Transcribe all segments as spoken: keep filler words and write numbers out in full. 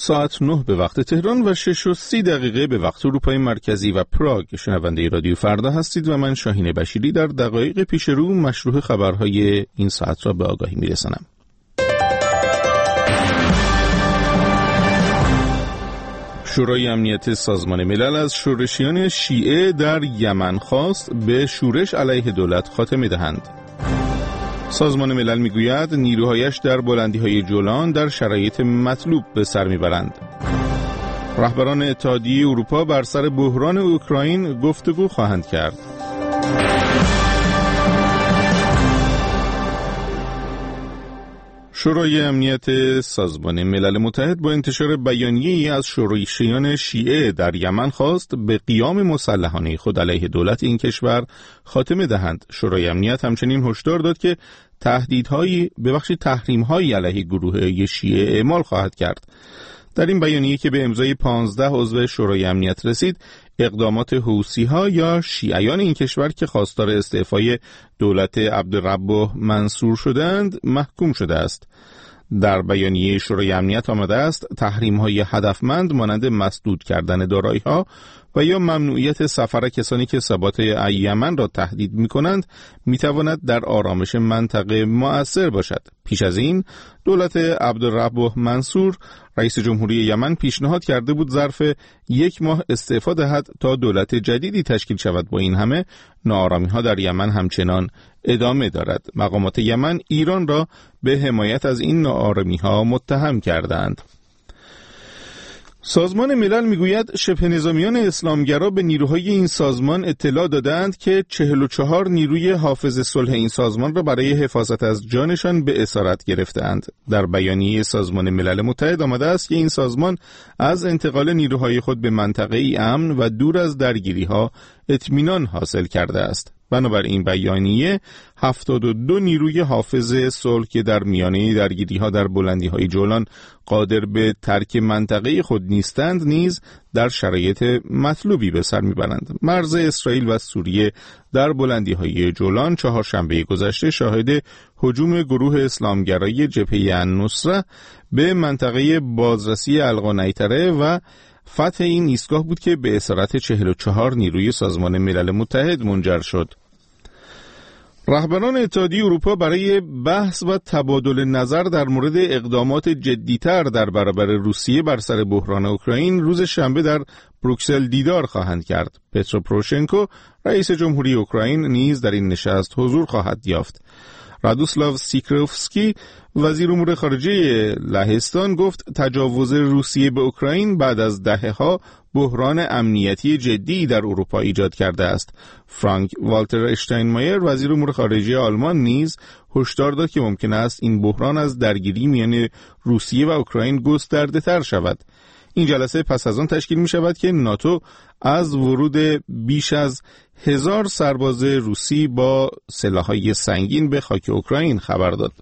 ساعت نه به وقت تهران و شش و سی دقیقه به وقت اروپای مرکزی و پراگ. شنونده رادیو فردا هستید و من شاهین بشیری در دقایق پیش رو مشروع خبرهای این ساعت را به آگاهی میرسانم. شورای امنیت سازمان ملل از شورشیان شیعه در یمن خواست به شورش علیه دولت خاتمه دهند. سازمان ملل میگوید نیروهایش در بلندی‌های جولان در شرایط مطلوب به سر میبرند. رهبران اتحادیه اروپا بر سر بحران اوکراین گفتگو خواهند کرد. شورای امنیت سازمان ملل متحد با انتشار بیانیه‌ای از شورشیان شیعه در یمن خواست به قیام مسلحانه خود علیه دولت این کشور خاتمه دهند. شورای امنیت همچنین هشدار داد که تهدیدهایی به بخش تحریم‌هایی علیه گروه شیعه اعمال خواهد کرد. در این بیانیه که به امضای پانزده عضو شورای امنیت رسید، اقدامات حوثی‌ها یا شیعیان این کشور که خواستار استعفای دولت عبدالرب منصور شدند محکوم شده است. در بیانیه شورای امنیت آمده است تحریم‌های هدفمند مانند مسدود کردن دارایی‌ها و یا ممنوعیت سفر کسانی که ثبات یمن را تهدید می‌کنند می‌تواند در آرامش منطقه مؤثر باشد. پیش از این دولت عبدالرب منصور رئیس جمهوری یمن پیشنهاد کرده بود ظرف یک ماه استعفا دهد تا دولت جدیدی تشکیل شود. با این همه ناآرامی‌ها در یمن همچنان ادامه دارد. مقامات یمن ایران را به حمایت از این ناآرامی‌ها متهم کردند. سازمان ملل میگوید شبه نظامیان اسلامگرا به نیروهای این سازمان اطلاع دادند که چهل و چهار نیروی حافظ صلح این سازمان را برای حفاظت از جانشان به اسارت گرفتند. در بیانیه سازمان ملل متحد آمده است که این سازمان از انتقال نیروهای خود به منطقه ای امن و دور از درگیری‌ها اطمینان حاصل کرده است. بنابر این بیانیه هفتاد و دو نیروی حافظ صلح که در میانه درگیری‌ها در بلندی‌های جولان قادر به ترک منطقه خود نیستند نیز در شرایط مطلوبی به سر میبرند. مرز اسرائیل و سوریه در بلندی‌های جولان چهارشنبه گذشته شاهد هجوم گروه اسلامگرایی جبهه النصره به منطقه بازرسی القانیطره و فتح این ایستگاه بود که به اسارت چهل و چهار نیروی سازمان ملل متحد منجر شد. رهبران اتحادیه اروپا برای بحث و تبادل نظر در مورد اقدامات جدی‌تر در برابر روسیه بر سر بحران اوکراین روز شنبه در بروکسل دیدار خواهند کرد. پترو پروشنکو رئیس جمهوری اوکراین نیز در این نشست حضور خواهد یافت. رادوسلاو سیکروفسکی وزیر امور خارجه لهستان گفت تجاوز روسیه به اوکراین بعد از دهه‌ها بحران امنیتی جدی در اروپا ایجاد کرده است. فرانک والتر اشتاینمایر وزیر امور خارجه آلمان نیز هشدار داد که ممکن است این بحران از درگیری میان روسیه و اوکراین گسترده‌تر شود. این جلسه پس از آن تشکیل می شود که ناتو از ورود بیش از هزار سرباز روسی با سلاح‌های سنگین به خاک اوکراین خبر داد.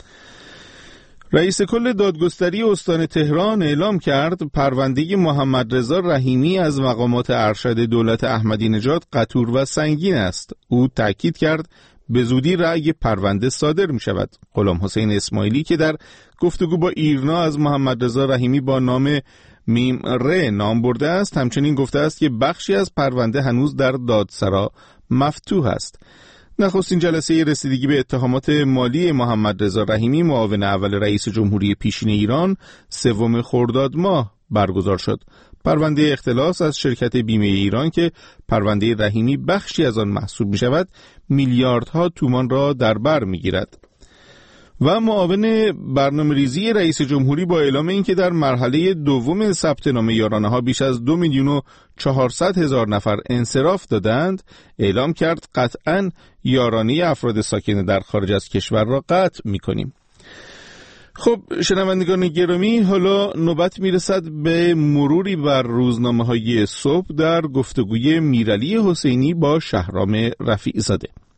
رئیس کل دادگستری استان تهران اعلام کرد پرونده محمد رضا رحیمی از مقامات ارشد دولت احمدی نژاد قطور و سنگین است. او تاکید کرد به زودی رأی پرونده صادر می شود. غلام حسین اسماعیلی که در گفتگو با ایرنا از محمد رضا رحیمی با نام میم ر نام برده است، همچنین گفته است که بخشی از پرونده هنوز در دادسرا مفتوح است. نخستین جلسه رسیدگی به اتهامات مالی محمد رضا رحیمی معاون اول رئیس جمهوری پیشین ایران سوم خرداد ماه برگزار شد. پرونده اختلاس از شرکت بیمه ایران که پرونده رحیمی بخشی از آن محسوب می شود میلیاردها تومان را در بر می گیرد. و معاون برنامه‌ریزی رئیس جمهوری با اعلام اینکه در مرحله دوم ثبت نام یارانه‌ها بیش از دو میلیون و چهارصد هزار نفر انصراف دادند، اعلام کرد قطعاً یارانه افراد ساکن در خارج از کشور را قطع می‌کنیم. خب شنوندگان گرامی، حالا نوبت میرسد به مروری بر روزنامه‌های صبح در گفتگوی میرعلی حسینی با شهرام رفیع زاده.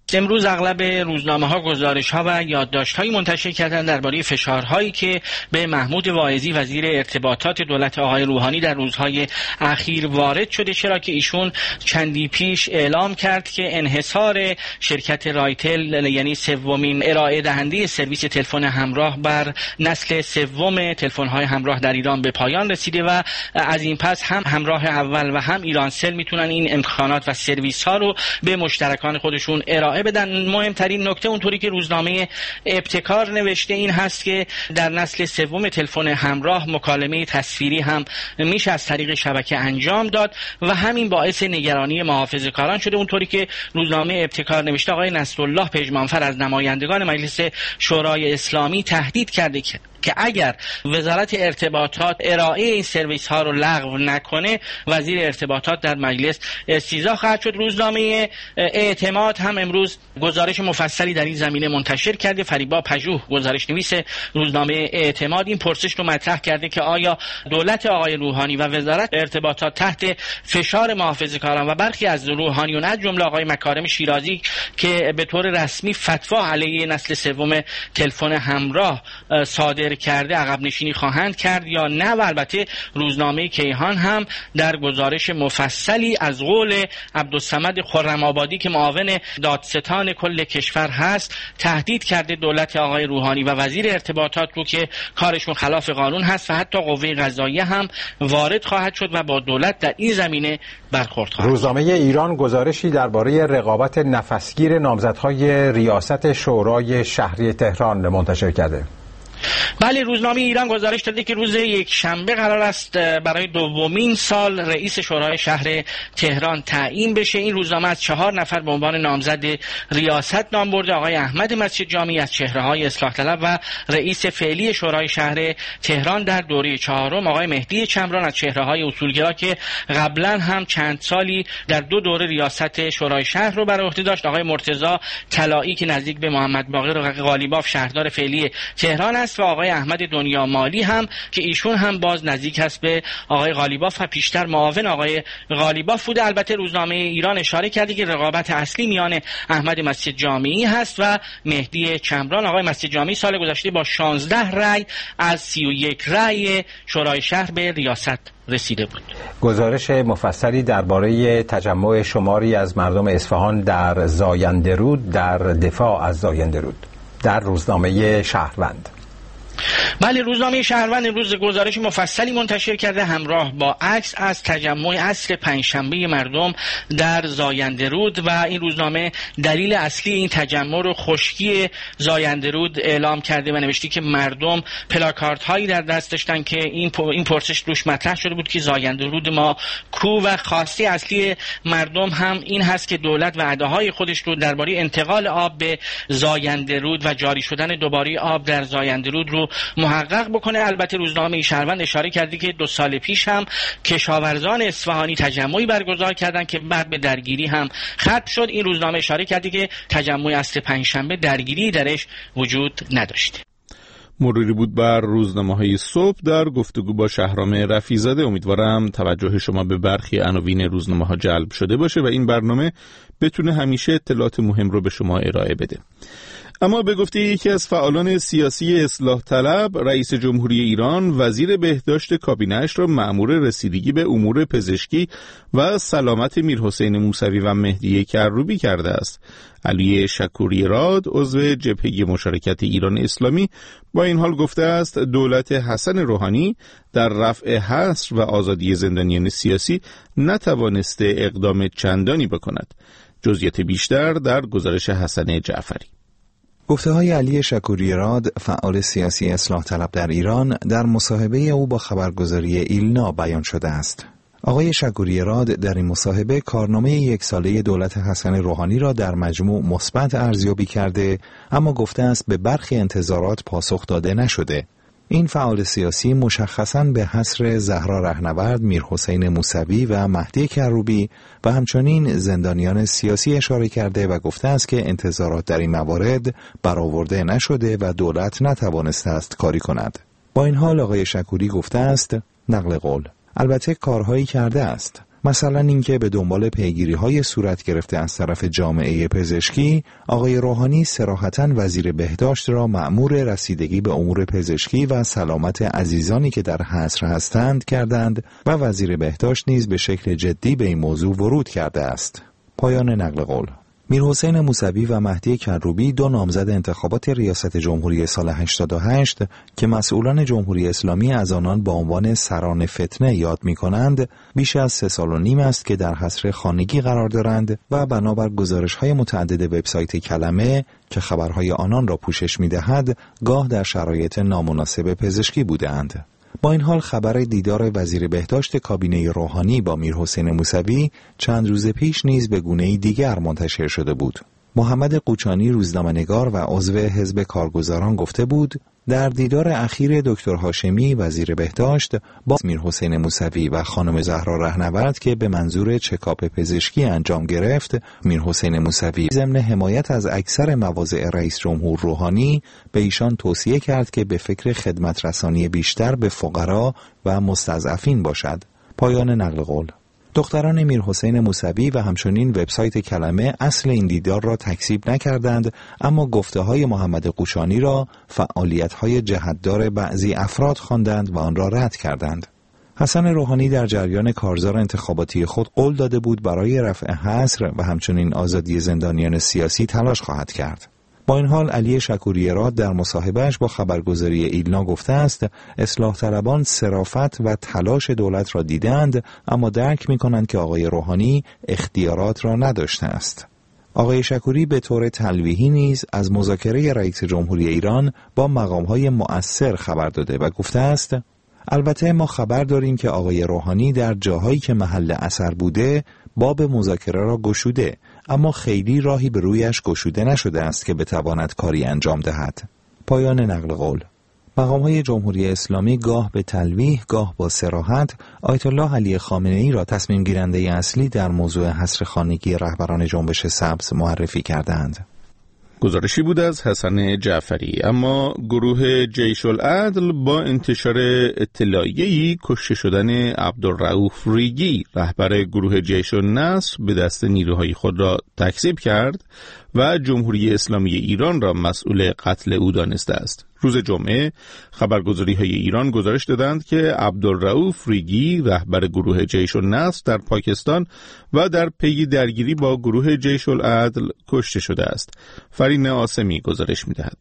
امروز اغلب روزنامه‌ها گزارش‌ها و یادداشت‌هایی منتشر کردند درباره فشارهایی که به محمود واعظی وزیر ارتباطات دولت آقای روحانی در روزهای اخیر وارد شده، چرا که ایشون چندی پیش اعلام کرد که انحصار شرکت رایتل، یعنی سومین ارائه دهنده سرویس تلفن همراه، بر نسل سوم تلفن‌های همراه در ایران به پایان رسیده و از این پس هم همراه اول و هم ایرانسل میتونن این امکانات و سرویس‌ها رو به مشترکان خودشون ارائه بدن. مهمترین نکته اونطوری که روزنامه ابتکار نوشته این هست که در نسل سوم تلفن همراه مکالمه تصویری هم میشه از طریق شبکه انجام داد و همین باعث نگرانی محافظه‌کاران شده. اونطوری که روزنامه ابتکار نوشته آقای نصرالله پژمانفر از نمایندگان مجلس شورای اسلامی تهدید کرده که که اگر وزارت ارتباطات ارائه این سرویس ها رو لغو نکنه وزیر ارتباطات در مجلس استیضاح خواهد شد. روزنامه اعتماد هم امروز گزارش مفصلی در این زمینه منتشر کرده. فریبا پژوه گزارش نویس روزنامه اعتماد این پرسش رو مطرح کرده که آیا دولت آقای روحانی و وزارت ارتباطات تحت فشار محافظه‌کاران و برخی از روحانیون از جمله آقای مکارم شیرازی که به طور رسمی فتوا علیه نسل سوم تلفن همراه صادر کرده عقب نشینی خواهند کرد یا نه. و البته روزنامه کیهان هم در گزارش مفصلی از قول عبدالصمد خرم‌آبادی که معاون دادستان کل کشور هست تهدید کرده دولت آقای روحانی و وزیر ارتباطات رو که کارشون خلاف قانون هست و حتی قوه قضاییه هم وارد خواهد شد و با دولت در این زمینه برخورد خواهد. روزنامه ایران گزارشی درباره رقابت نفسگیر نامزدهای ریاست شورای شهری تهران منتشر کرده. بله، روزنامه ایران گزارش داده که روز یک شنبه قرار است برای دومین سال رئیس شورای شهر تهران تعیین بشه. این روزنامه از چهار نفر به عنوان نامزد ریاست نام برده. آقای احمد مسجد جامی از چهره‌های اصلاح طلب و رئیس فعلی شورای شهر تهران در دوره چهارم آقای مهدی چمران از چهره‌های اصولگرا که قبلا هم چند سالی در دو دوره ریاست شورای شهر رو بر عهده داشت. آقای مرتضی طلایی که نزدیک به محمد باقر قالیباف شهردار فعلی تهران است و آقای احمد دنیا مالی هم که ایشون هم باز نزدیک است به آقای قالیباف و پیشتر معاون آقای قالیباف بوده. البته روزنامه ایران اشاره کرده که رقابت اصلی میان احمد مسجد جامی هست و مهدی چمران. آقای مسجد جامی سال گذشته با شانزده رأی از سی و یک رأی شورای شهر به ریاست رسیده بود. گزارش مفصلی درباره تجمع شماری از مردم اصفهان در زاینده رود در دفاع از زاینده رود در روزنامه شهروند. بله، روزنامه شهروند امروز گزارش مفصلی منتشر کرده همراه با عکس از تجمع عصر پنجشنبه مردم در زاینده رود و این روزنامه دلیل اصلی این تجمع رو خشکی زاینده رود اعلام کرده و نوشته که مردم پلاکارت هایی در دست داشتن که این این پرسش روش مطرح شده بود که زاینده رود ما کو و خواسته اصلی مردم هم این هست که دولت وعده‌های خودش رو درباره انتقال آب به زاینده رود و جاری شدن دوباره آب در زاینده رود رو محقق بکنه. البته روزنامه شهروند اشاره کرده که دو سال پیش هم کشاورزان اصفهانی تجمعی برگزار کردند که بعد به درگیری هم ختم شد. این روزنامه اشاره کرده که تجمع عصر پنجشنبه درگیری درش وجود نداشت. مروری بود بر روزنامه‌های صبح در گفتگو با شهرام رفیع‌زاده. امیدوارم توجه شما به برخی عناوین روزنامه‌ها جلب شده باشه و این برنامه بتونه همیشه اطلاعات مهم رو به شما ارائه بده. اما به گفته یکی از فعالان سیاسی اصلاح طلب، رئیس جمهوری ایران وزیر بهداشت کابینه‌اش را مأمور رسیدگی به امور پزشکی و سلامت میرحسین موسوی و مهدی کروبی کرده است. علی شکوری راد عضو جبهه مشارکت ایران اسلامی با این حال گفته است دولت حسن روحانی در رفع حصر و آزادی زندانیان سیاسی نتوانسته اقدام چندانی بکند. جزئیات بیشتر در گزارش حسن جعفری. گفته های علی شکوری راد، فعال سیاسی اصلاح طلب در ایران، در مصاحبه او با خبرگزاری ایلنا بیان شده است. آقای شکوری راد در این مصاحبه کارنامه یک ساله دولت حسن روحانی را در مجموع مثبت ارزیابی کرده، اما گفته است به برخی انتظارات پاسخ داده نشده. این فعال سیاسی مشخصاً به حصر زهرا رهنورد، میرحسین موسوی و مهدی کروبی و همچنین زندانیان سیاسی اشاره کرده و گفته است که انتظارات در این موارد برآورده نشده و دولت نتوانسته است کاری کند. با این حال آقای شکوری گفته است نقل قول البته کارهایی کرده است. مثلا اینکه به دنبال پیگیری‌های صورت گرفته از طرف جامعه پزشکی، آقای روحانی صراحتاً وزیر بهداشت را مأمور رسیدگی به امور پزشکی و سلامت عزیزانی که در حصر هستند کردند و وزیر بهداشت نیز به شکل جدی به این موضوع ورود کرده است. پایان نقل قول. میرحسین موسوی و مهدی کروبی، دو نامزد انتخابات ریاست جمهوری سال هشتاد و هشت که مسئولان جمهوری اسلامی از آنان با عنوان سران فتنه یاد می‌کنند، بیش از سه سال و نیم است که در حصر خانگی قرار دارند و بنابر گزارش‌های متعدد وبسایت کلمه که خبرهای آنان را پوشش می‌دهد، گاه در شرایط نامناسب پزشکی بودند. با این حال خبر دیدار وزیر بهداشت کابینه روحانی با میرحسین موسوی چند روز پیش نیز به گونه‌ای دیگر منتشر شده بود. محمد قوچانی روزنامه‌نگار و عضو حزب کارگزاران گفته بود در دیدار اخیر دکتر هاشمی وزیر بهداشت با میرحسین موسوی و خانم زهرا رهنورد که به منظور چکاپ پزشکی انجام گرفت، میرحسین موسوی ضمن حمایت از اکثر مواضع رئیس جمهور روحانی به ایشان توصیه کرد که به فکر خدمت رسانی بیشتر به فقرا و مستضعفین باشد. پایان نقل قول. دختران میرحسین موسوی و همچنین وبسایت کلمه اصل این دیدار را تکذیب نکردند، اما گفته‌های محمد قوچانی را فعالیت‌های جهت‌دار بعضی افراد خواندند و آن را رد کردند. حسن روحانی در جریان کارزار انتخاباتی خود قول داده بود برای رفع حصر و همچنین آزادی زندانیان سیاسی تلاش خواهد کرد. با این حال علی شکوری‌راد در مصاحبه‌اش با خبرگزاری ایلنا گفته است اصلاح طلبان صرافت و تلاش دولت را دیدند، اما درک می‌کنند که آقای روحانی اختیارات را نداشته است. آقای شکوری به طور تلویحی نیز از مذاکره رئیس جمهوری ایران با مقام‌های مؤثر خبر داده و گفته است البته ما خبر داریم که آقای روحانی در جاهایی که محل اثر بوده باب مذاکره را گشوده، اما خیلی راهی به رویش گشوده نشده است که بتواند کاری انجام دهد. پایان نقل قول. مقام‌های جمهوری اسلامی گاه به تلویح گاه با صراحت آیت الله علی خامنه‌ای را تصمیم گیرنده اصلی در موضوع حصر خانگی رهبران جنبش سبز معرفی کردند. گزارشی بود از حسن جعفری. اما گروه جیش العدل با انتشار اطلاعیه‌ای کشته شدن عبدالرؤوف ریگی رهبر گروه جیش النصر به دست نیروهای خود را تکذیب کرد و جمهوری اسلامی ایران را مسئول قتل او دانسته است. روز جمعه خبرگزاری‌های ایران گزارش دادند که عبدالرؤوف ریگی رهبر گروه جیش النصر در پاکستان و در پی درگیری با گروه جیش العدل کشته شده است. فرین آسمی گزارش می‌دهد.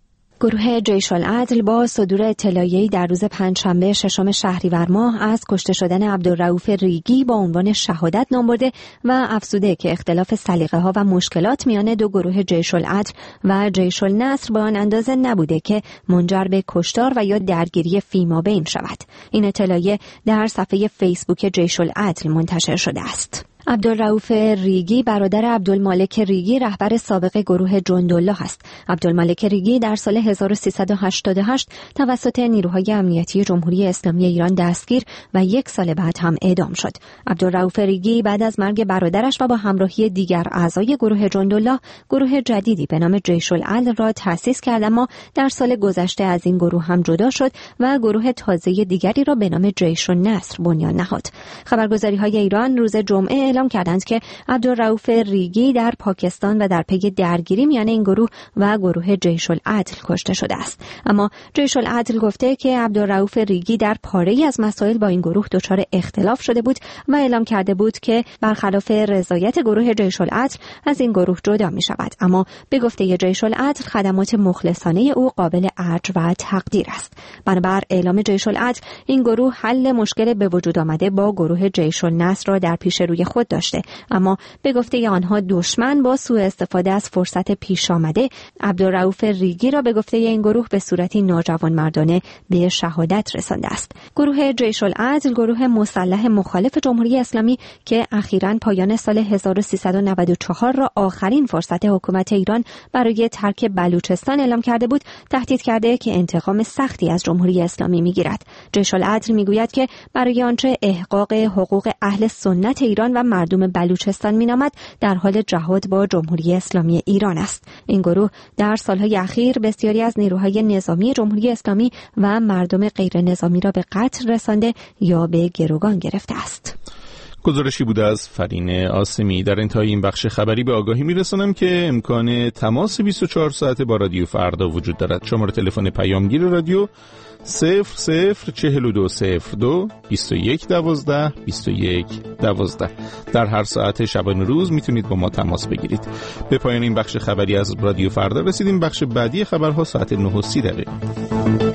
گروه جیش العدل با صدور اطلاعیه‌ای در روز پنجشنبه ششم شهریور ماه از کشته شدن عبدالرؤوف ریگی با عنوان شهادت نام برده و افزوده که اختلاف سلیقه‌ها و مشکلات میان دو گروه جیش العدل و جیش النصر به آن اندازه نبوده که منجر به کشتار و یا درگیری فیمابین شود. این اطلاعیه در صفحه فیسبوک جیش العدل منتشر شده است. عبدالرؤوف ریگی برادر عبدالمالک ریگی رهبر سابق گروه جندالله است. عبدالمالک ریگی در سال هزار و سیصد و هشتاد و هشت توسط نیروهای امنیتی جمهوری اسلامی ایران دستگیر و یک سال بعد هم اعدام شد. عبدالرؤوف ریگی بعد از مرگ برادرش و با همراهی دیگر اعضای گروه جندالله گروه جدیدی به نام جیش العدل را تأسیس کرد، اما در سال گذشته از این گروه هم جدا شد و گروه تازه دیگری را به نام جیش النصر بنیان نهاد. خبرگزاری‌های ایران روز جمعه اعلام کردند که عبدالرؤوف ریگی در پاکستان و در پی درگیری میان این گروه و گروه جیش العدل کشته شده است. اما جیش العدل گفته که عبدالرؤوف ریگی در پاره‌ای از مسائل با این گروه دچار اختلاف شده بود و اعلام کرده بود که برخلاف رضایت گروه جیش العدل از این گروه جدا می شود. اما به گفته جیش العدل خدمات مخلصانه او قابل ارج و تقدیر است. بنابر اعلام جیش العدل این گروه حل مشکل به وجود آمده با گروه جیش النصر را در پیش روی خود داشته، اما به گفته آنها دشمن با سوء استفاده از فرصت پیش آمده عبدالرؤوف ریگی را به گفته این گروه به صورتی ناجوانمردانه به شهادت رسانده است. گروه جیش العدل گروه مسلح مخالف جمهوری اسلامی که اخیراً پایان سال هزار و سیصد و نود و چهار را آخرین فرصت حکومت ایران برای ترک بلوچستان اعلام کرده بود، تهدید کرده که انتقام سختی از جمهوری اسلامی میگیرد. جیش العدل میگوید که برای آنچه احقاق حقوق اهل سنت ایران و مردم بلوچستان مینامد در حال جهاد با جمهوری اسلامی ایران است. این گروه در سالهای اخیر بسیاری از نیروهای نظامی جمهوری اسلامی و مردم غیر نظامی را به قتل رسانده یا به گروگان گرفته است. گزارشی بوده از فرین آسمی. در انتهای این بخش خبری به آگاهی میرسانم که امکان تماس بیست و چهار ساعته با رادیو فردا وجود دارد. شماره تلفن پیامگیر رادیو صفر صفر چهل و دو صفر دو بیست و یک دوازده بیست و یک دوازده. در هر ساعت شبانه روز میتونید با ما تماس بگیرید. به پایان این بخش خبری از رادیو فردا رسیدیم. بخش بعدی خبرها ساعت نه و سی دقیقه.